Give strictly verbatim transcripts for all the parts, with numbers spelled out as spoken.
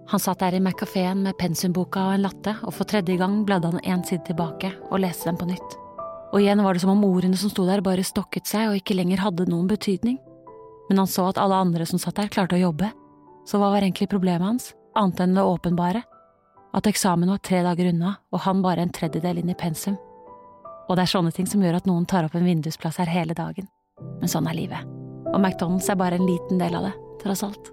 Han satt der i McCaféen med pensumboka og en latte, og for tredje gang bladde han en side tilbake og leste den på nytt. Og igjen var det som om ordene som sto der bare stokket seg og ikke lenger hadde noen betydning. Men han så at alle andre som satt der klarte å jobbe. Så hva var egentlig problemet hans, annet enn det åpenbare? At eksamen var tre dager unna, og han bare en tredjedel inn i pensum. Og det er sånne ting som gjør at noen tar opp en vindusplass her hele dagen. Men sånn er livet. Og McDonald's er bare en liten del av det, tross alt.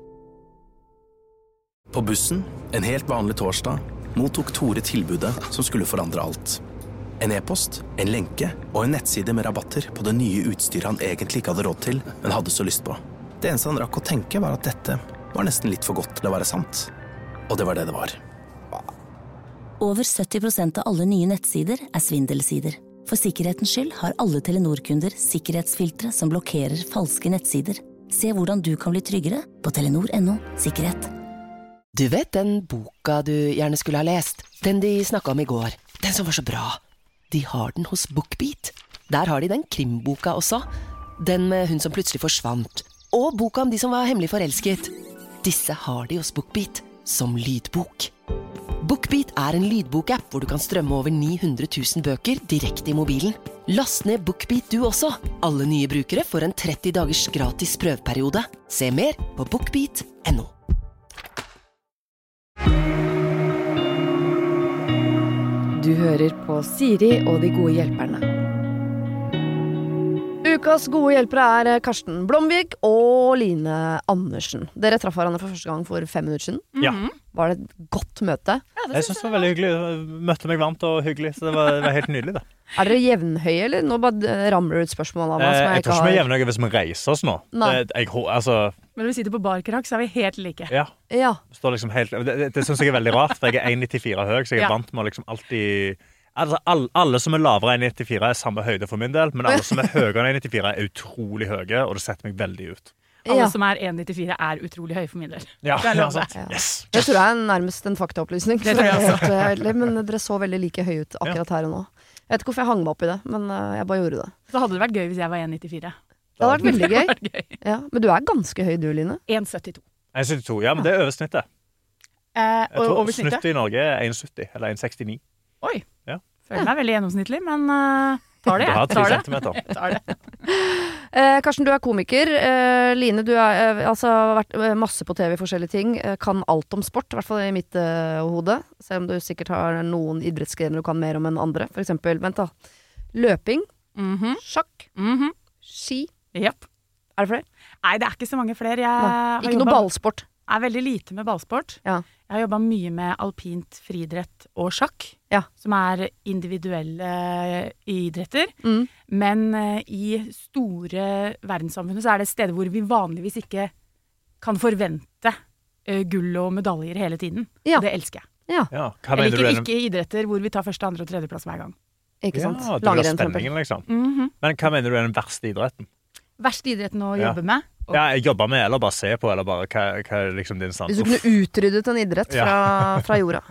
På bussen, en helt vanlig torsdag, mottok Tore tilbudet som skulle forandre alt. En e-post, en lenke og en nettside med rabatter på det nye utstyret han egentlig ikke hadde råd til, men hadde så lyst på. Det eneste han rakk å tenke var at dette var nesten litt for godt til å være sant. Og det var det det var. Over sytti prosent av alle nye nettsider er svindelsider. For sikkerhetens skyld har alle Telenor-kunder sikkerhetsfiltre som blokkerer falske nettsider. Se hvordan du kan bli tryggere på telenor punktum no sikkerhet. Du vet den boka du gjerne skulle ha lest? Den de snakket om i går. Den som var så bra. De har den hos BookBeat. Der har de den krimboka også. Den med hun som plutselig forsvant. Og boka om de som var hemmelig forelsket. Disse har de hos BookBeat som lydbok. BookBeat er en lydbok-app hvor du kan strømme over ni hundre tusen bøker direkte i mobilen. Last ned BookBeat du også. Alle nye brukere får en tretti dagers gratis prøveperiode. Se mer på bookbeat punktum no. Du hører på Siri og de gode hjelperne. Ukas gode hjelpere er Karsten Blomvik og Line Andersen. Dere traff hverandre for første gang for fem minutter siden. Ja. Var det et godt møte? Ja, det jeg synes det var veldig hyggelig. Møtte meg varmt og hyggelig, så det var, det var helt nydelig det. Er dere jevnhøye, eller? Nå bare ramler det ut spørsmål av meg. Eh, jeg, jeg tror ikke har... vi er jevnhøye hvis vi reiser oss nå. Det, jeg, altså... Men når vi sitter på barkrakk, så er vi helt like. Ja. ja. Står liksom helt... Det, det, det synes jeg er veldig rart, for jeg er en komma nittifire høy, så jeg er ja. vant med å liksom alltid... Altså, alle, alle som er lavere enn en komma nittifire er samme høyde for min del, men alle som er høyere enn en komma nittifire er utrolig høye, og det setter meg veldig ut. Alle ja. som er en komma nittifire er utrolig høye for min del. Ja, ja sant. Ja. Yes. Det tror jeg er nærmest en faktaopplysning. Det tror jeg også. Men dere så veldig like høye ut akkurat her og nå. Jeg vet ikke hvorfor jeg hang meg opp i det, men jeg bare gjorde det. Så hadde det vært gøy hvis jeg var en komma nittifire. Det hadde vært veldig gøy. vært gøy. Ja, men du er ganske høy du, Line. en komma syttito. en komma syttito, ja, men det er over snittet. Eh, jeg tror over snittet? snittet i Norge er en komma sytti, eller en komma sekstini. Oi, ja. føler meg veldig gjennomsnittlig, men uh, tar det. Du har tar ti centimeter. Jeg tar det. Eh, Karsten, du er komiker. Eh, Line, du har eh, altså, vært masse på T V i forskjellige ting. Eh, kan alt om sport, i hvert fall i mitt eh, hode. Selv om du sikkert har noen idrettsgrener du kan mer om enn andre. For eksempel, vent da, løping, mm-hmm. sjakk, mm-hmm. ski. Yep. Er det flere? Nei, det er ikke så mange flere. Jeg har ikke noe jobbet, ballsport? Jeg er veldig lite med ballsport. Ja. Jeg har jobbet mye med alpint friidrett og sjakk, ja. som er individuelle idretter. Mm. Men uh, i store verdenssamfunnet så er det steder hvor vi vanligvis ikke kan forvente uh, gull og medaljer hele tiden. Ja. Og det elsker jeg. Ja. Ja, jeg liker ikke idretter hvor vi tar første, andre og tredje plass hver gang. Ikke sant? Ja, du har spenningen liksom. Mm-hmm. Men hva mener du er den verste idretten? Verste idretten å ja. jobbe med? Og... Ja, jeg jobber med, eller bare se på, eller bare, hva, hva er liksom din stand? Hvis du kunne utryddet en idrett fra, ja. fra jorda.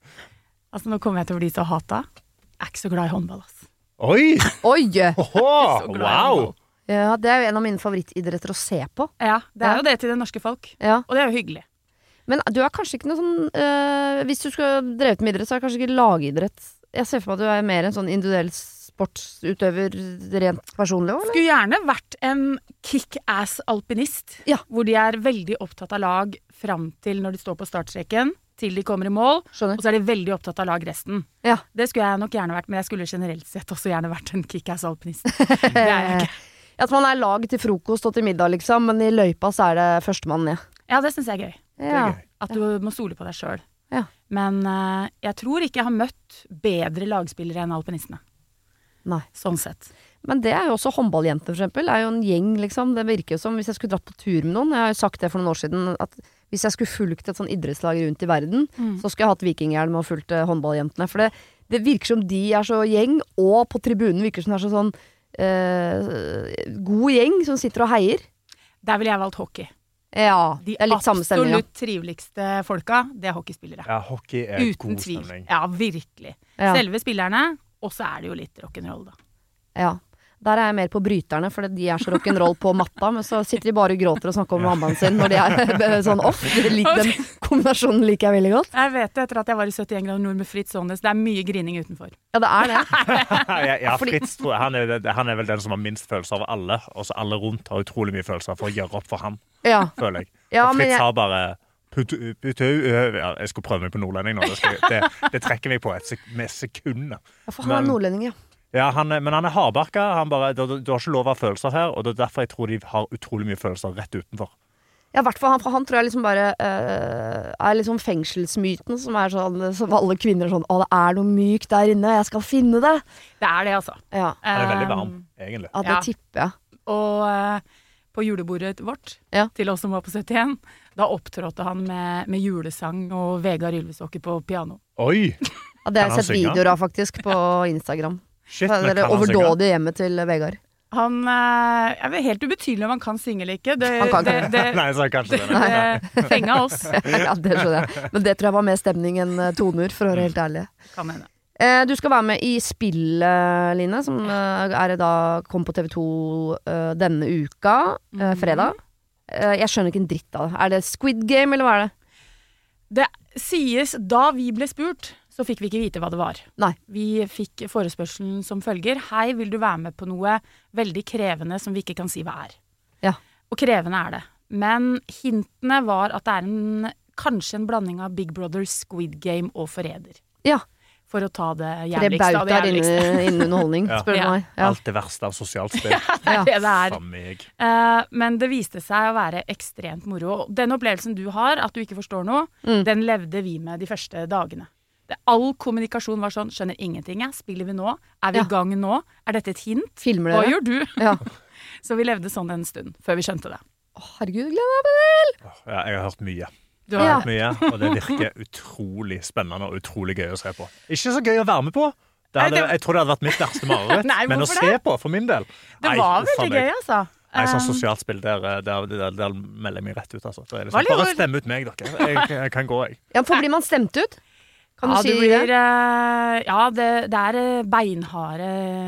Altså, nå kommer jeg til å bli så hata. Jeg er ikke så glad i håndball, altså. Oi! Oi! Oho, wow! Ja, det er jo en av mine favorittidretter å se på. Ja, det er ja. jo det til det norske folk. Ja. Og det er jo hyggelig. Men du er kanskje ikke noe sånn øh, hvis du skulle drevet med idrett, så er det kanskje ikke lagidrett. Jeg ser for meg at du er mer en sånn individuell sportsutøver rent personlig også, eller? Skulle gjerne vært en kick-ass alpinist, ja. hvor de er veldig opptatt av lag frem til når de står på startstreken, til de kommer i mål, Skjønner. og så er de veldig opptatt av lag resten. Ja. Det skulle jeg nok gjerne vært, men jeg skulle generelt sett også gjerne vært en kick-ass alpinist. Det er jeg ikke. At man er lag til frokost og til middag, liksom, men i løypa så er det førstemann ned. Ja, det synes jeg er gøy. Ja. Det er gøy. At du må stole på deg selv. Ja. Men uh, jeg tror ikke jeg har møtt bedre lagspillere enn alpinistene. Nei. Sånn sett. Men det er jo også håndballjenter, for eksempel. Det er jo en gjeng, liksom. Det virker jo som, hvis jeg skulle dratt på tur med noen, jeg har jo sagt det for noen år siden, at hvis jeg skulle fulgt et sånn idrettslag rundt i verden, mm. så skulle jeg hatt vikinghjelm og fulgt håndballjentene. For det, det virker som de er så gjeng, og på tribunen virker som det er så sånn eh, god gjeng som sitter og heier. Der ville jeg valgt hockey. Ja, de det er litt samme stemning. absolutt triveligste folka, det er hockeyspillere. Ja, hockey er Uten god tvil. stemning. Ja, virkelig. Ja. Selve spillerne, og så er det jo litt rock'n'roll da. Ja. Der er jeg mer på bryterne, for de er så rock'n'roll på matta, men så sitter de bare og gråter og snakker om mammaen sin når de er sånn off. Den kombinasjonen liker jeg veldig godt. Jeg vet det, etter at jeg var i syttien grader nord med Fritz Aanes. Det er mye grining utenfor. Ja, det er det. ja, ja, Fritz tror jeg, han, er, han er vel den som har minst følelser av alle, og så alle rundt har utrolig mye følelser for å gjøre opp for ham, ja. føler jeg. Ja, og Fritz jeg... har bare putt, putt, ja, jeg skulle prøve meg på nordlending nå, det, skal, det, det trekker meg på et sek med sekunder. Ja, for han er nordlending, ja. Ja, han er, men han er hardbarka. Han bare, du, du har ikke lov av følelser her, og det er derfor jeg tror de har utrolig mye følelser rett utenfor. Ja, i hvert fall han, for han tror jeg liksom bare uh, er liksom fengselsmyten som er sånn, som alle kvinner er sånn, å, det er noe mykt der inne, jeg skal finne det. Det er det, altså. Ja. Han er veldig varm, egentlig. Ja, det ja. tipper jeg. Og uh, på julebordet vårt, ja. til oss som var på syttien, da opptrådte han med, med julesang og Vegard Ylvisåker på piano. Oi! Ja, det har jeg sett videoer av faktisk på Instagram. Shit, det er overdådig hjemme til Vegard. Han eh, er vel helt ubetydelig om han kan synge eller ikke. Det, han kan det, ikke. Det, Nei, så kanskje det. Det fenga oss. Ja, det skjønner jeg. Men det tror jeg var mer stemning enn toner, for å være helt ærlig. Kan hende. Eh, du skal være med i spill, Line, som eh, er da kom på T V to eh, denne uka, eh, fredag. Eh, jeg skjønner ikke en dritt av det. Er det Squid Game, eller hva er det? Det sies, da vi ble spurt, så fikk vi ikke vite hva det var. Nei. Vi fikk forespørselen som følger: hei, vil du være med på noe veldig krevende som vi ikke kan si hva er? Ja. Og krevende er det. Men hintene var at det er en, kanskje en blanding av Big Brother, Squid Game og Forræder. Ja. For å ta det jævligste av det jævligste. Tre bautaer innen underholdning, ja. spør du ja. meg. Ja. Alt det verste av sosialt spill. Ja, det er det det er. For meg. Uh, men det viste seg å være ekstremt moro. Og den opplevelsen du har, at du ikke forstår noe, mm. den levde vi med de første dagene. Det, all kommunikasjon var sånn: skjønner ingenting, jeg. Spiller vi nå? Er vi i ja. gang nå? Er dette et hint? Filmer Hva dere? gjør du? Ja. Så vi levde sånn en stund, før vi skjønte det. Å, herregud, gleder meg til! Ja, jeg har hørt mye. Du Jeg har har hørt mye, og det virker utrolig spennende og utrolig gøy å se på. Ikke så gøy å være med på. Det hadde, Nei, det- jeg tror det hadde vært mitt verste mareritt, Nei, men å hvorfor se det? på, for min del. Det Nei, var uff a veldig meg. gøy, altså. Nei, sånn Um, sosialt spill, der, der, der, der melder jeg meg rett ut, altså. Det er Hva liksom, bare gjorde- stemme ut meg, dere. Jeg, jeg kan gå, jeg. Ja, for blir man stemt ut? Kan ja, du si det blir, det? eh, ja, det, det er eh, beinharde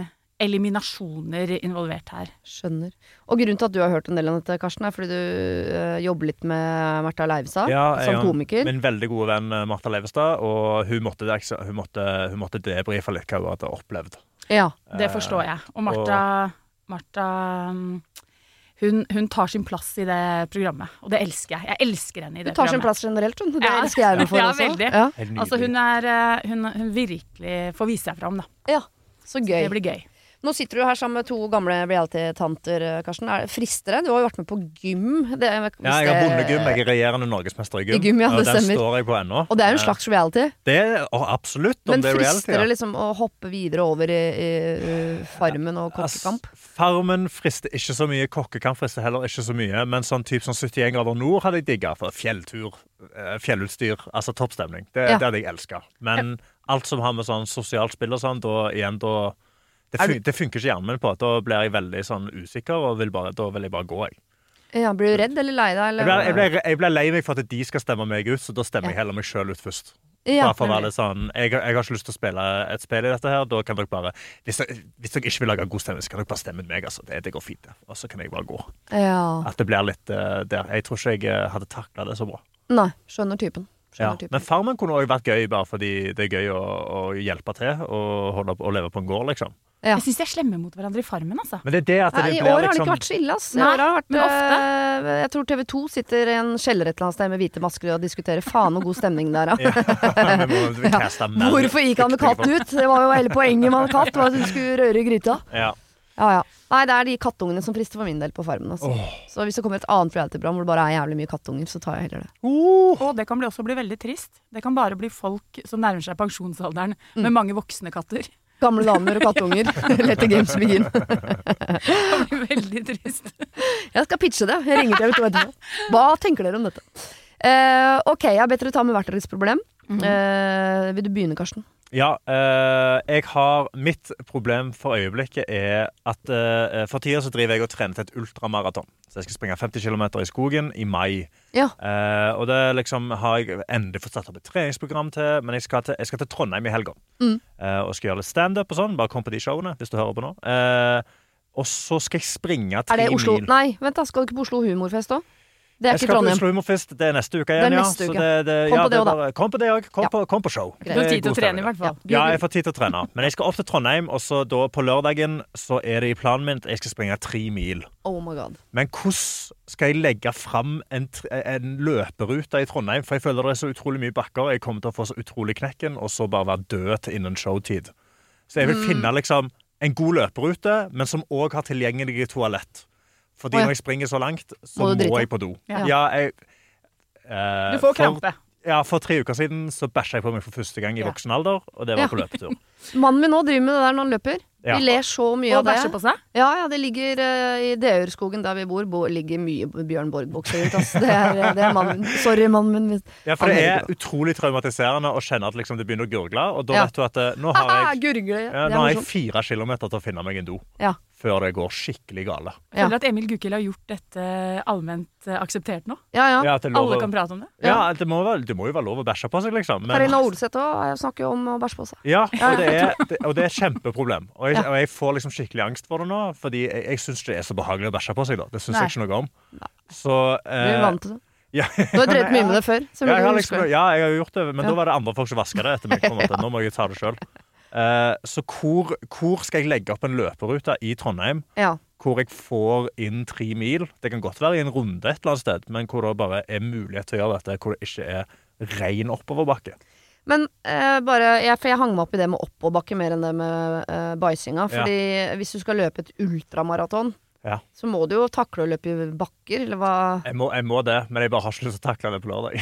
eliminasjoner involvert her. Skjønner. Og grunnen til at du har hørt en del av dette, Karsten, er fordi du øh, jobber litt med Märtha Leivestad Ja, jeg som har komiker. Min veldig gode venn eh, Märtha Leivestad, og hun måtte, hun måtte, hun måtte debrife litt hva hun hadde opplevd. Ja. Det forstår jeg. Og Martha, Martha um, hun, hun tar sin plass i det programmet, og det elsker jeg. Jeg elsker henne i Du det tar sin programmet. plass generelt, sånn. Det Ja. elsker jeg henne for Ja, også. veldig. Ja. Helt Altså, hun, nydelig. er, eh, hun, hun virkelig får vise seg fram, da. ja, så gøy. Det blir gøy. Nå sitter du her sammen med to gamle reality-tanter, Karsten. Er det fristere? Du har jo vært med på gym. Det, hvis Ja, jeg har det- vunnet gym. Jeg er regjerende norgesmester i gym. I gym, ja, og det den stemmer. står jeg på ennå. Og det er jo en Eh, slags reality. Det er å, absolutt, om Men det er reality. frister det liksom å hoppe videre over i, i, i Farmen og kokkekamp? Ass, Farmen frister ikke så mye, kokkekamp frister heller ikke så mye, men sånn typ sånn syttien grader nord hadde jeg digget for fjelltur, eh, fjellutstyr, altså toppstemning. Det, Ja. det hadde jeg elsket. Men alt som har med sånn sosialt spill og sånn, da igjen, da det, Er fun det funker ikke hjernen min på. Da blir jeg veldig sånn usikker, og vil bare, da vil jeg bare gå, jeg. Ja, blir du redd eller lei deg? Eller? Jeg ble, jeg, ble, jeg ble lei meg for at de skal stemme meg ut, så da stemmer jeg heller meg selv ut først. Ja, Bare for å være litt sånn, jeg, jeg har ikke lyst til å spille et spill i dette her, da kan dere bare, hvis dere, hvis dere ikke vil lage god stemning, så kan dere bare stemme ut meg, altså. Det, det går fint, det. Og så kan jeg bare gå. ja. At det blir litt uh, der. Jeg tror ikke jeg uh, hadde taklet det så bra. Nei, skjønner typen. Ja. Skjønner typen. Men Farmen kunne også vært gøy, bare fordi det er gøy å, å hjelpe til og holde opp og leve på en gård, liksom. Ja. Jeg syns de er slemme mot hverandre i Farmen, altså. Men det er det at det Nei, I blir år har det liksom ikke vært så ille, ass. I Nei, år har det vært, men ofte. eh, jeg tror T V to sitter i en kjeller et eller annet sted med hvite masker og diskuterer faen og god stemning der, ja. Ja, vi må vi Ja. kaste mer Hvorfor gikk han med katt ut? Det var jo hele poenget med katt, var at du skulle røre i gryta. Ja. Ja, ja. Nei, det er de kattungene som frister for min del på Farmen. Altså. Så hvis det kommer et annet reality-program hvor det bare er jævlig mye kattunger, så tar jeg heller det. Og det kan bli også bli veldig trist. Det kan bare bli folk som nærmer seg pensjonsalderen med mange voksne katter. Gamle damer og kattunger. Let the games begin. Det blir veldig trist. Jeg skal pitche det. Jeg ringer til T V to etterpå. Hva tenker dere om dette? Eh, ok, jeg har bedt dere ta med hvert deres problem. Eh, vil du begynne, Karsten? Ja, eh, jeg har mitt problem for øyeblikket er at eh, for tida så driver jeg og trener til et ultramaraton. Så jeg skal springe femti kilometer i skogen i mai. Ja. Eh, og det liksom har jeg endelig fått satt opp et treningsprogram til, men jeg skal til, jeg skal til Trondheim i helga. Mm. Eh, og skal gjøre litt stand-up og sånn. Bare kom på de showene, hvis du hører på nå. Eh, og så skal jeg springe tre Er det Oslo? mil. Nei, vent da, skal du ikke på Oslo Humorfest også? Det er Jeg ikke skal på Trondheim. Oslo Humorfest, det er neste uke Det igjen, er ja. neste Så uke. det, det, Kom ja, på det er også, da. bare- Kom på det også, kom, Ja. på, kom på show. Du har tid til å trene i hvert fall. Ja, jeg får tid til å trene. Men jeg skal opp til Trondheim, og så da på lørdagen så er det i planen min at jeg skal springe tre mil. Oh my god. Men hvordan skal jeg legge fram en, tr- en løperute i Trondheim? For jeg føler det er så utrolig mye bakker. Jeg kommer til å få så utrolig knekken, og så bare være død til innen showtid. Så jeg vil Mm. finne liksom en god løperute, men som også har tilgjengelig toalett. Fordi Å, ja. når jeg springer så langt, så Må må, du drite? jeg på do. Ja. Ja, jeg, eh, Du får for- krampe. Ja, For tre uker siden så bæsja jeg på meg for første gang i Ja. voksen alder, og det var Ja. på løpetur. Mannen min nå driver med det der når han løper. Ja. Vi ler så mye Og av det. bæsje på seg. Ja, ja, det ligger uh, i Deørskogen der vi bor, bo, ligger mye Bjørn Borg-bokser rundt oss. Det er, det er mannen min. Sorry, mannen min. Ja, for Han det hører er på. utrolig traumatiserende å kjenne at liksom det begynner å gurgle, og da Ja. vet du at eh, nå har Haha, jeg, gurgle. ja, Det nå er har jeg morsomt. fire kilometer til å finne meg en do. Ja. Før det går skikkelig gale. Jeg føler at Emil Gukild har gjort dette allment eh, akseptert nå. Ja, ja. Ja, at det er lov Alle å- kan prate om det. Ja, det må, vel, det må jo være lov å bæsje på seg, liksom. Men, Karina Olseth òg snakker jo om å bæsje på seg. ja, og det, er, det, og det er et kjempeproblem. Og jeg, Ja. og jeg får liksom skikkelig angst for det nå, fordi jeg, jeg syns det er så behagelig å bæsje på seg. da. Det syns Nei. jeg ikke noe om. Så Vi er eh, vant til det. ja. Du har drevet mye med det før. Så Ja, jeg har du liksom, husker det. ja, jeg har gjort det, men Ja. da var det andre folk som vaska det etter meg. på en måte. Nå må jeg ta det selv. Eh, så hvor, hvor skal jeg legge opp en løperute i Trondheim Ja. hvor jeg får inn tre mil? Det kan godt være i en runde et eller annet sted, men hvor det bare er mulighet til å gjøre dette, hvor det ikke er ren oppoverbakke. Men eh, bare, jeg, for jeg hang meg opp i det med oppoverbakke mer enn det med eh, bæsjinga. Fordi hvis du skal løpe et ultramaraton, Ja. så må du jo takle å løpe i bakker, eller hva? Jeg må, jeg må det, men jeg bare har ikke lyst til å takle det på lørdag.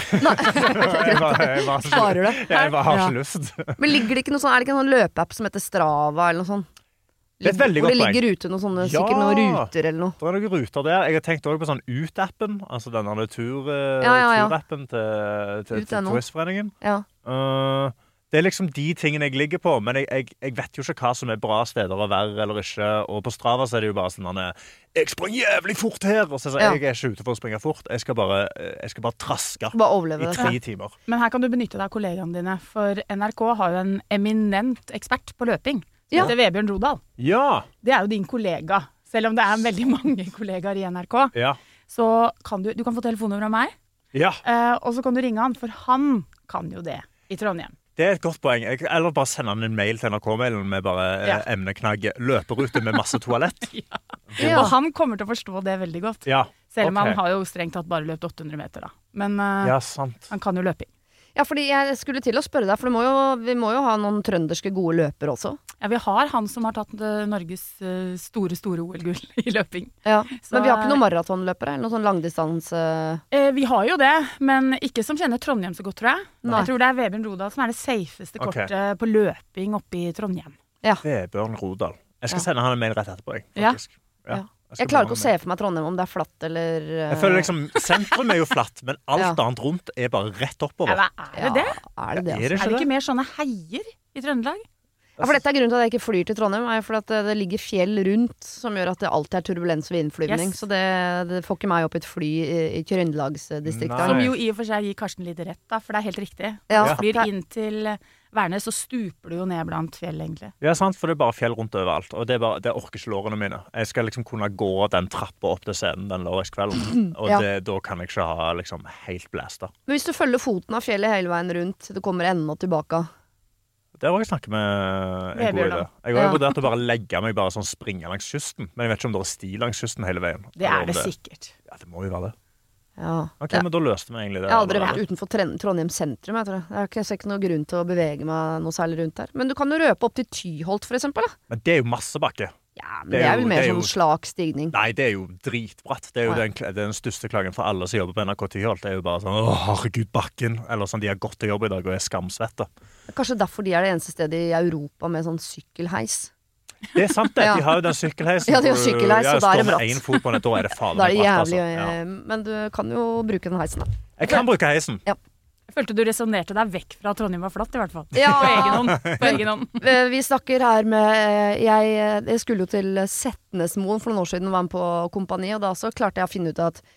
jeg bare, jeg bare, Klarer det? Jeg bare har Ja. ikke lyst. Men ligger det ikke noe sånn, er det ikke en sånn løpeapp som heter Strava, eller noe sånnt? Det er et veldig Hvor det godt poeng. ligger ute noen sånne, Ja. sikkert noen ruter eller noe. Det er noen ruter der. Jeg har tenkt også på sånn Ut-appen, altså denne tur, eh, Ja, ja, ja. turappen til, til, Ut til ennå. Turistforeningen. Ja. Uh, det er liksom de tingene jeg ligger på, men jeg, jeg, jeg vet jo ikke hva som er bra steder å være eller ikke. Og på Strava så er det jo bare sånn denne, jeg sprang jævlig fort her! Og så er det sånn, Ja. jeg er ikke ute for å springe fort. Jeg skal bare, jeg skal bare traske Bare overleve i det. tre timer. Men her kan du benytte deg av kollegaene dine, for N R K har jo en eminent ekspert på løping. Som Ja. heter Vebjørn Rodal. Ja! Det er jo din kollega. Selv om det er veldig mange kollegaer i N R K, Ja. så kan du, du kan få telefonnummeret av meg, Ja. eh, og så kan du ringe han, for han kan jo det i Trondheim. Det er et godt poeng. Jeg, eller bare sende han en mail til N R K-mailen med bare Ja. eh, emneknagg 'løperute med masse toalett'. Ja. Og han kommer til å forstå det veldig godt. Ja, Selv om ok. han har jo strengt tatt bare løpt åtte hundre meter, da. Men eh, ja, sant. han kan jo løping. Ja, fordi jeg skulle til å spørre deg, for det må jo, vi må jo ha noen trønderske gode løpere også. Ja, vi har han som har tatt eh, Norges eh, store, store O L-gull i løping. Ja. Så- Men vi har ikke noen maratonløpere, eller noe sånn langdistanse... Eh, vi har jo det, men ikke som kjenner Trondheim så godt, tror jeg. Nei. Jeg tror det er Vebjørn Rodal som er det safeste Ok. kortet på løping oppe i Trondheim. Vebjørn Rodal. Jeg skal Ja. sende han en mail rett etterpå, jeg, Ja. faktisk. Ja. skal Jeg klarer bare ikke å se for meg Trondheim om det er flatt eller eh, Jeg føler liksom, Sentrum er jo flatt, men alt Ja. annet rundt er bare rett oppover. Ja, hva er det det? Ja, er det det, Er altså? det Er ikke det det? ikke mer sånne heier i Trøndelag? Ja, for dette er grunnen til at jeg ikke flyr til Trondheim, er for at det, det ligger fjell rundt som gjør at det alltid er turbulens ved innflyvning. Yes. Så det, det får ikke meg opp i et fly i, i Trøndelagsdistriktet. Nei. Som jo i og for seg gir Karsten litt rett, da, for det er helt riktig. Ja. Når du flyr inn til Værnes, så stuper du jo ned blant fjell, egentlig. Ja, sant, for det er bare fjell rundt overalt. Og det, er bare, det orker ikke lårene mine. Jeg skal liksom kunne gå den trappa opp til scenen den lørdagskvelden. Og Ja. det, da kan jeg ikke ha liksom helt blæsta. Men hvis du følger foten av fjellet hele veien rundt, det kommer enden og tilbake. Det har jeg snakket med en god Vebjørn, idé. da. Jeg har jo Ja. vurdert å bare legge meg bare sånn springe langs kysten. Men jeg vet ikke om det er sti langs kysten hele veien. Det Eller er om det sikkert. Ja, det må jo være det. Ja. Ok, Ja. men da løste vi egentlig det. Jeg har aldri allerede. vært utenfor Tren- Trondheim sentrum. Jeg, tror jeg. Jeg har ikke, jeg ser ikke noe grunn til å bevege meg noe særlig rundt der. Men du kan jo røpe opp til Tyholt, for eksempel. Da. Men det er jo masse bakke. Ja, men Det det er er, jo- vel mer det er sånn jo- slak stigning. Nei, det er jo dritbratt. Det er jo Å, ja. den, det er den største klagen for alle som jobber på N R K Tyholt. Det er jo bare sånn Å, herregud, bakken. Eller sånn, de har gått til jobb i dag og er skamsvette. Kanskje derfor de er det eneste stedet i Europa med sånn sykkelheis. Det er sant, det. Ja. De har jo den sykkelheisen. Ja, de har hvor du- sykkelheis, ja, og da er det står med bratt. én fot på den, da er det fader Da er det meg bratt, jævlig altså. Ja. eh, Men du kan jo bruke den heisen, da. Jeg kan bruke heisen. Jeg følte du resonnerte deg vekk fra at Trondheim var flatt, i hvert fall. Ja. På egen hånd. På egen hånd. Eh, Vi snakker her med eh, Jeg, jeg skulle jo til Setnesmoen for noen år siden og var med på Kompani, og da så klarte jeg å finne ut at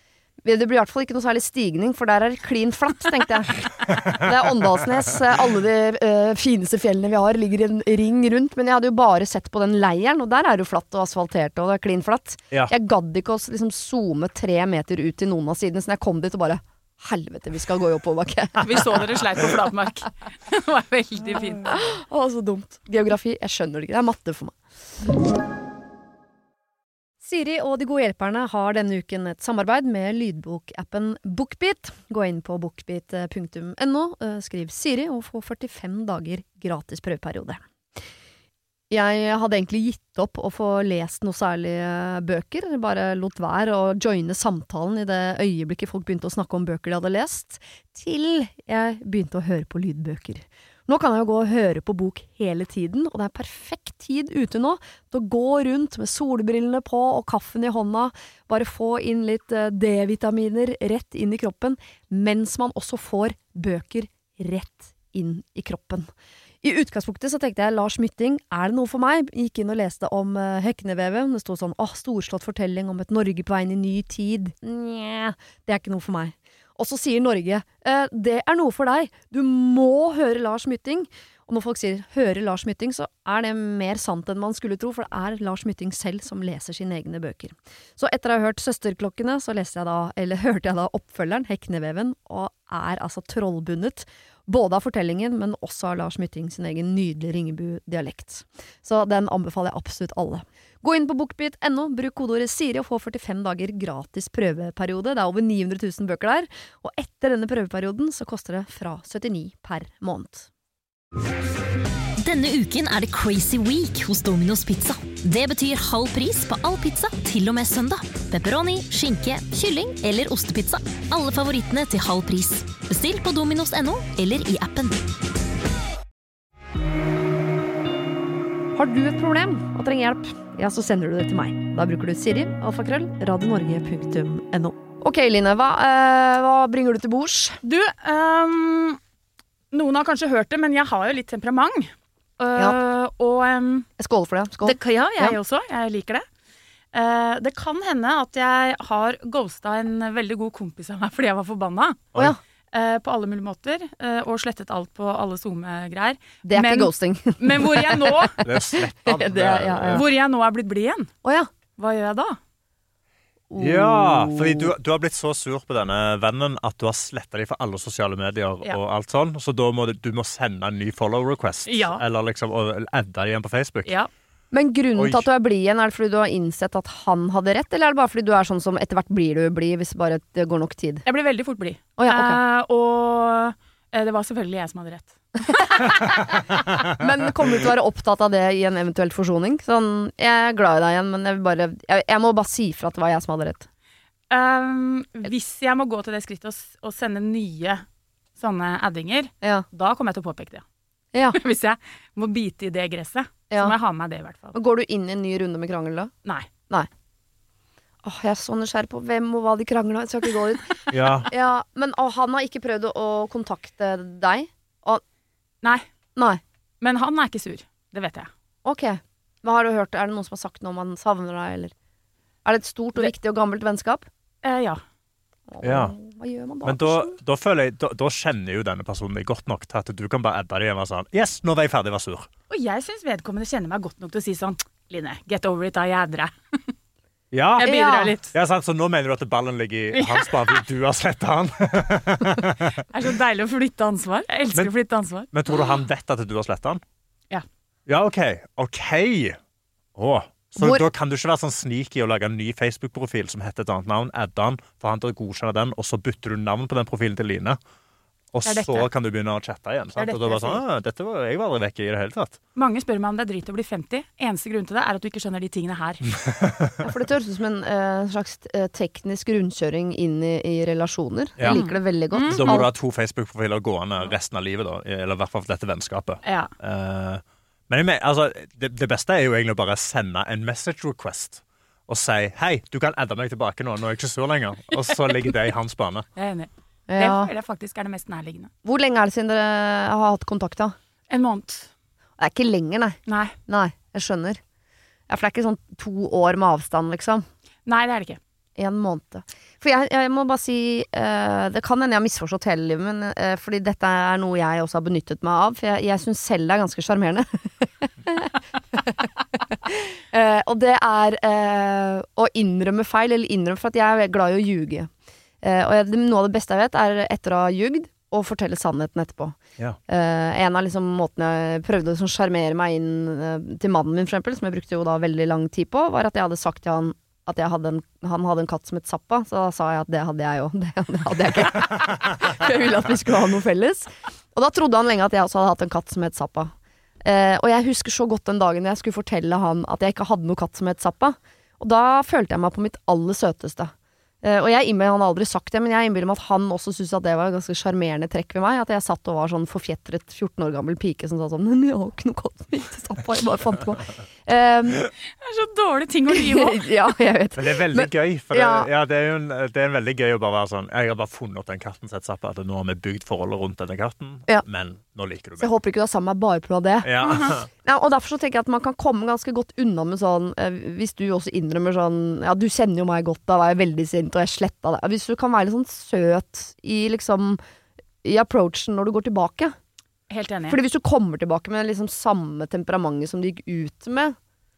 Det blir i hvert fall ikke noe særlig stigning, for der er det clean flatt, tenkte jeg. Det er Åndalsnes, alle de uh, fineste fjellene vi har ligger i en ring rundt, men jeg hadde jo bare sett på den leiren, og der er det jo flatt og asfaltert, og det er clean flatt. Ja. Jeg gadd ikke å liksom zoome tre meter ut til noen av sidene, så når jeg kom dit og bare, helvete, vi skal gå i oppoverbakke. Vi så dere sleit på flatmark. Det var veldig fint. Å, så dumt. Geografi, jeg skjønner det ikke, det er matte for meg. Siri og de gode hjelperne har denne uken et samarbeid med lydbokappen BookBeat. Gå inn på bookbeat punktum no, skriv Siri og få førtifem dager gratis prøveperiode. Jeg hadde egentlig gitt opp å få lest noe særlige bøker, bare lot være å joine samtalen i det øyeblikket folk begynte å snakke om bøker de hadde lest, til jeg begynte å høre på lydbøker. Nå kan jeg jo gå og høre på bok hele tiden, og det er perfekt tid ute nå til å gå rundt med solbrillene på og kaffen i hånda, bare få inn litt D-vitaminer rett inn i kroppen, mens man også får bøker rett inn i kroppen. I utgangspunktet så tenkte jeg, Lars Mytting, er det noe for meg? Gikk inn og leste om uh, Heknevevet, det stod sånn, åh, storslått fortelling om et Norge på vei inn i ny tid. Nja, det er ikke noe for meg. Og så sier Norge, eh, det er noe for deg, du må høre Lars Mytting. Og når folk sier, høre Lars Mytting, så er det mer sant enn man skulle tro, for det er Lars Mytting selv som leser sine egne bøker. Så etter å ha hørt Søsterklokkene, så leste jeg da, eller hørte jeg da oppfølgeren, Hekneveven, og er altså trollbundet, både av fortellingen, men også av Lars Mytting sin egen nydelige Ringebu-dialekt. Så den anbefaler jeg absolutt alle. Gå inn på bookbeat punktum no, bruk kodeordet Siri og få førtifem dager gratis prøveperiode. Det er over ni hundre tusen bøker der, og etter denne prøveperioden så koster det fra syttini per måned. Denne uken er det Crazy Week hos Domino's Pizza. Det betyr halv pris på all pizza til og med søndag. Pepperoni, skinke, kylling eller ostepizza. Alle favorittene til halv pris. Bestill på dominos punktum no eller i appen. Har du et problem og trenger hjelp, ja, så sender du det til meg. Da bruker du Siri, alfakrøll, radionorge punktum no. Ok, Line, hva, øh, hva bringer du til bords? Du, um, noen har kanskje hørt det, men jeg har jo litt temperament. Uh, Ja. Og um, Skål for det, skål. det kan ja, jeg Ja. også, jeg liker det. Uh, det kan hende at jeg har ghostet en veldig god kompis av meg fordi jeg var forbanna. Å ja, Uh, på alle mulige måter, uh, og slettet alt på alle Zoom-greier. det er Men- ikke ghosting. Men hvor jeg nå, Det er sletta. Det er- ja, ja. hvor jeg nå er blitt blid igjen, Å ja. hva gjør jeg da? Ja, fordi du, du har blitt så sur på denne vennen at du har slettet dem fra alle sosiale medier Ja. og alt sånn, så da må du, du må sende en ny follow request, Ja. eller liksom og adde dem igjen på Facebook. Ja. Men grunnen Oi. til at du er blid igjen, er det fordi du har innsett at han hadde rett, eller er det bare fordi du er sånn som etter hvert blir du blid hvis bare det går nok tid? Jeg ble veldig fort blid. Å ja, ok. Eh, og eh, det var selvfølgelig jeg som hadde rett. Men kommer du til å være opptatt av det i en eventuelt forsoning? Sånn, jeg er glad i deg igjen, men jeg, vil bare, jeg, jeg må bare si fra at det var jeg som hadde rett. Um, hvis jeg må gå til det skrittet og, s- og sende nye sånne addinger, Ja, da kommer jeg til å påpeke det. ja, Hvis jeg må bite i det gresset, så ja. må jeg ha med meg det i hvert fall. Og går du inn i en ny runde med krangel da? Nei. Åh, jeg er så nysgjerrig på hvem og hva de krangler om. Jeg skal ikke gå dit. Ja. Ja, men åh, han har ikke prøvd å, å kontakte deg? Nei. Nei. Men han er ikke sur. Det vet jeg. Ok. Hva har du hørt? Er det noen som har sagt noe om han savner deg, eller? Er det et stort og Det- viktig og gammelt vennskap? Eh, ja. Åh, Ja. Hva gjør man da? Men da, da føler jeg, da, da kjenner jo denne personen deg godt nok til at du kan bare adde dem igjen og sånn, yes, nå var jeg ferdig, var sur. Og jeg syns vedkommende kjenner meg godt nok til å si sånn, Line, get over it, da, jeg er deg. Ja, Jeg Ja. bidrar litt. ja sant, så nå mener du at ballen ligger i hans bane fordi du har slettet han. Det er så deilig å flytte ansvar. Jeg elsker Men- å flytte ansvar. Men tror du han vet at du har slettet han? Ja. Ja, ok. Ok. Åh. Så Hvor- da kan du ikke være sånn sneaky og lage en ny Facebook-profil som heter et annet navn, adde han, for han til å godkjenne den, og så bytter du navn på den profilen til Line. Og Det er så dette. kan du begynne å chatte igjen. Sant? Det er Og da bare dette jeg sånn, ah, dette var, jeg var aldri vekke i det hele tatt. Mange spør meg om det er drit å bli femti. Eneste grunn til det er at du ikke skjønner de tingene her. Ja, for det høres ut som en eh, slags eh, teknisk rundkjøring inn i, i relasjoner. Ja. Jeg liker det veldig godt. Da må Alt- du ha to Facebook-profiler gående resten av livet, da. Eller i hvert fall for dette vennskapet. Ja. Eh, men jeg mener, altså, det, det beste er jo egentlig å bare sende en message request og si hei, du kan adde meg tilbake nå, nå er jeg ikke sur lenger. Og så ligger det i hans bane. Jeg er enig. Det ja. føler jeg faktisk er det mest nærliggende. Hvor lenge er det siden dere har hatt kontakt da? En måned. Det er ikke lenger, nei. Nei. Nei, jeg skjønner. Ja, for det er ikke sånn to år med avstand, liksom. Nei, det er det ikke. En måned. For jeg, jeg må bare si, uh, det kan hende jeg har misforstått hele livet, men, uh, fordi dette er noe jeg også har benyttet meg av, for jeg, jeg synes selv det er ganske charmerende. uh, og det er uh, å innrømme feil, eller innrømme for at jeg er glad i å ljuge. Uh, og jeg, noe av det beste jeg vet er etter å ha ljugd, og fortelle sannheten etterpå. Ja. Uh, en av liksom måtene jeg prøvde å sånn charmere meg inn uh, til mannen min, for eksempel, som jeg brukte jo da veldig lang tid på, var at jeg hadde sagt til han at jeg hadde en, han hadde en katt som et Zappa, så da sa jeg at det hadde jeg jo. Det, det hadde jeg ikke. For jeg ville at vi skulle ha noe felles. Og da trodde han lenge at jeg også hadde hatt en katt som het Zappa. Uh, og jeg husker så godt den dagen jeg skulle fortelle han at jeg ikke hadde noe katt som het Zappa. Og da følte jeg meg på mitt aller søteste. Uh, og jeg innbiller, han har aldri sagt det, men jeg innbiller meg at han også synes at det var et ganske charmerende trekk ved meg, at jeg satt og var sånn forfjettret fjorten år gammel pike som sa sånn, men jeg har ikke noe katt som ikke Zappa, jeg bare fant på. Um, det er så dårlig ting å lyve om. Ja, jeg vet. Men det er veldig men, gøy, for ja. det, ja, det, er jo en, det er en veldig gøy å bare være sånn, jeg har bare funnet opp den katten sett Zappa, at nå har vi bygd forholdet rundt denne katten, ja. men nå liker du meg. Så jeg håper ikke du har sammen med bare på det. Ja. Ja, og derfor så tenker jeg at man kan komme ganske godt unna med sånn, eh, hvis du også innrømmer sånn, ja, du kjenner jo meg godt, da var jeg veldig sint, og jeg slettet det. Hvis du kan være litt sånn søt i liksom, i approachen når du går tilbake. Helt enig. Fordi hvis du kommer tilbake med liksom samme temperamentet som du gikk ut med,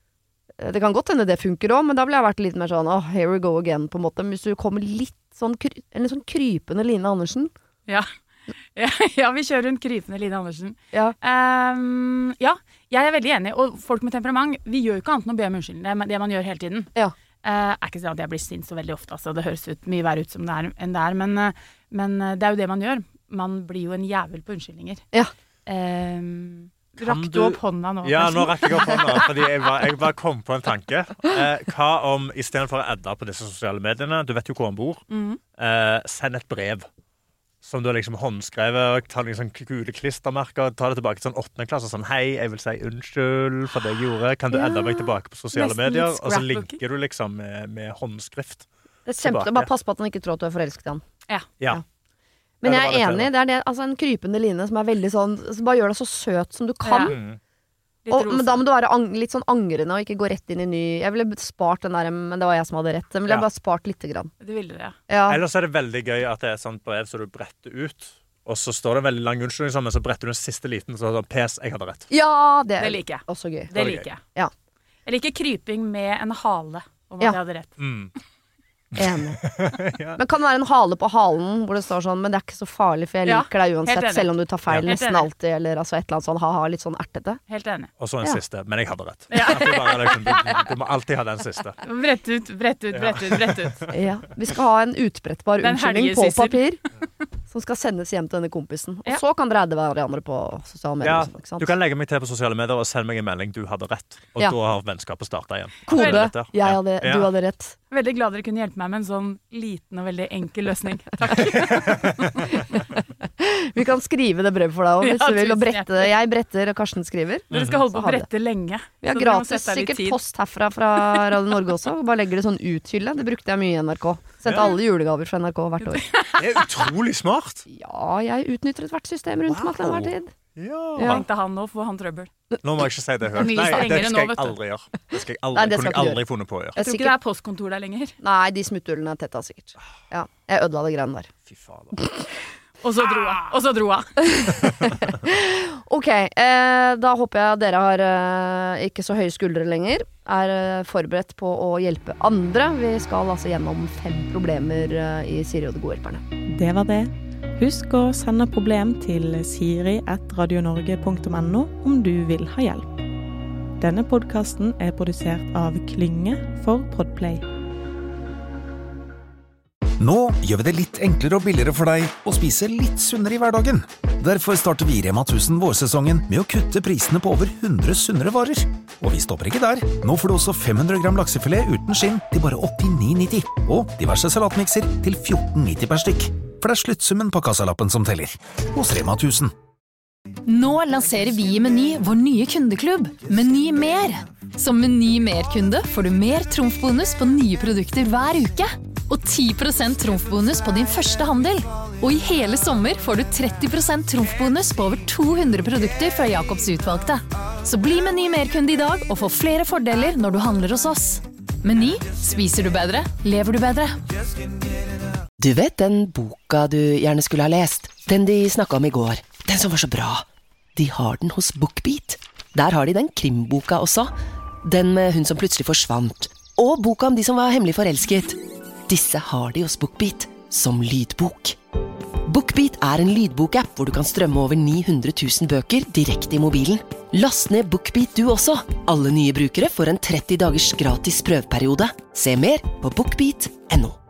det kan godt hende det funker også, men da ville jeg vært litt mer sånn, oh, here we go again, på en måte. Men hvis du kommer litt sånn, en litt sånn krypende Line Andersen. Ja. Ja, ja, vi kjører rundt krypende Line Andersen. Ja. Um, ja, jeg er veldig enig. Og folk med temperament, vi gjør jo ikke annet enn å be om unnskyldning. Det man gjør hele tiden. Ja. Uh, er ikke sånn at jeg blir sint så veldig ofte. Altså. Det høres ut, mye verre ut som det er, enn det er. Men, uh, men det er jo det man gjør. Man blir jo en jævel på unnskyldninger. Ja. Um, rakk du opp hånda nå? Ja, nå rakk jeg opp hånda, fordi jeg bare, jeg bare kom på en tanke. Eh, hva om, i stedet for å adde på disse sosiale mediene, du vet jo hvor han bor, mm. eh, send et brev. Som du har liksom håndskrevet, ta liksom kule klistermerker, ta det tilbake til sånn åttende klasse, sånn, hei, jeg vil si unnskyld for det jeg gjorde, kan du ja. adde meg tilbake på sosiale Nesten medier? Og så linker du liksom med, med håndskrift. Det er kjempe, bare pass på at han ikke tror at du er forelsket i han. Ja. Ja. ja. Men jeg er enig, det er det, altså en krypende Line som er veldig sånn, så bare gjør deg så søt som du kan. Ja. Og, men da må du være ang litt sånn angrende og ikke gå rett inn i ny. Jeg ville spart den der, men det var jeg som hadde rett. Jeg ville ja. bare spart litt grann. Det ville det, ja. ja. Ellers er det veldig gøy at det er et sånt brev så du bretter ut, og så står det en veldig lang unnskyldning, men så bretter du en siste liten, så sånn, P S, jeg hadde rett. Ja, det, det liker jeg. Også gøy. Det, det liker jeg. Ja. Jeg liker kryping med en hale, om at ja. jeg hadde rett. Mm. Enig. ja. Men kan det være en hale på halen hvor det står sånn, men det er ikke så farlig, for jeg liker ja, deg uansett, selv om du tar feil ja. nesten alltid, eller altså et eller annet sånn, ha-ha, litt sånn ertete. Helt enig. Og så en ja. siste, men jeg hadde rett. Ja. bare, liksom, du, du må alltid ha den siste. Brett ut, brett ut, brett ut, brett ut. Ja, vi skal ha en utbrettbar unnskyldning på papir, som skal sendes hjem til denne kompisen. Og ja. så kan dere adde hverandre på sosiale medier. Ja, sånn, ikke sant? du kan legge meg til på sosiale medier og sende meg en melding, du hadde rett. Og ja. da har vennskapet startet igjen. Kode, jeg hadde, ja. du hadde rett. Veldig glad dere kunne hjelpe meg med en sånn liten og veldig enkel løsning. Takk. Vi kan skrive det brevet for deg også, hvis ja, du vil. Og brette, jeg bretter, og Karsten skriver. Dere skal holde på å brette lenge. Vi har gratis sikkert post herfra fra Radio Norge også. Bare legger det sånn uthylle. Det brukte jeg mye i N R K. Sendte ja. alle julegaver fra N R K hvert år. Det er utrolig smart. Ja, jeg utnytter et hvert system rundt wow. meg til enhver tid. Ja. Ja. Tenkte han nå, får han trøbbel. Nå må jeg ikke si det hørt. Nei, det skal jeg aldri gjøre. Det skal jeg aldri, Nei, det skal kunne jeg aldri funnet på å gjøre. Jeg tror ikke det er postkontor der lenger. Nei, de smutthullene er tetta sikkert. Ja, jeg ødela det greiene der. Fy faen. Og så dro jeg. Og så dro jeg. Ok, eh, da håper jeg at dere har eh, ikke så høye skuldre lenger. Er eh, forberedt på å hjelpe andre. Vi skal altså gjennom fem problemer eh, i Siri og de gode hjelperne. Det var det. Husk å sende problem til siri at radionorge punktum no om du vil ha hjelp. Denne podcasten er produsert av Klynge for Podplay. Nå gjør vi det litt enklere og billigere for deg å spise litt sunnere i hverdagen. Derfor starter vi Rema tusen vårsesongen med å kutte prisene på over hundre sunnere varer. Og vi stopper ikke der. Nå får du også fem hundre gram laksefilet uten skinn til bare åttini nitti, og diverse salatmikser til fjorten nitti per stykk. For det er sluttsummen på kassalappen som teller. Hos Rema tusen. Nå lanserer vi i Meny vår nye kundeklubb, Meny Mer. Som Meny Mer-kunde får du mer trumfbonus på nye produkter hver uke. Og ti prosent trumfbonus på din første handel. Og i hele sommer får du tretti prosent trumfbonus på over to hundre produkter fra Jakobs utvalgte. Så bli Meny Mer-kunde i dag og få flere fordeler når du handler hos oss. Meny, spiser du bedre, lever du bedre. Du vet den boka du gjerne skulle ha lest? Den de snakket om i går. Den som var så bra. De har den hos BookBeat. Der har de den krimboka også. Den med hun som plutselig forsvant. Og boka om de som var hemmelig forelsket. Disse har de hos BookBeat som lydbok. BookBeat er en lydbokapp hvor du kan strømme over ni hundre tusen bøker direkte i mobilen. Last ned BookBeat du også. Alle nye brukere får en tretti dagers gratis prøveperiode. Se mer på bookbeat punktum no.